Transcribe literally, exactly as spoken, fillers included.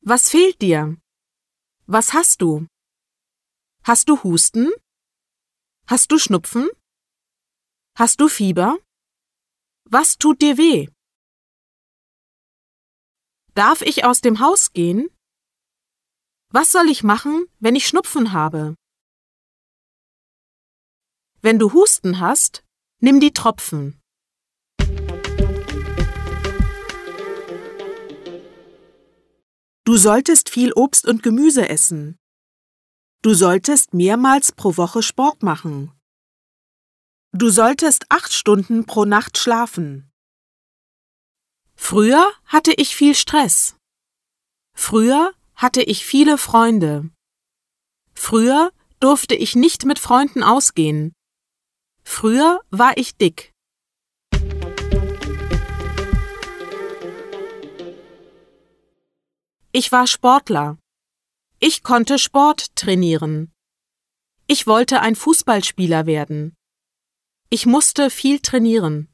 Was fehlt dir? Was hast du? Hast du Husten? Hast du Schnupfen? Hast du Fieber? Was tut dir weh? Darf ich aus dem Haus gehen? Was soll ich machen, wenn ich Schnupfen habe? Wenn du Husten hast, nimm die Tropfen. Du solltest viel Obst und Gemüse essen. Du solltest mehrmals pro Woche Sport machen. Du solltest acht Stunden pro Nacht schlafen. Früher hatte ich viel Stress. Früher hatte ich viele Freunde. Früher durfte ich nicht mit Freunden ausgehen. Früher war ich dick. Ich war Sportler. Ich konnte Sport trainieren. Ich wollte ein Fußballspieler werden. Ich musste viel trainieren.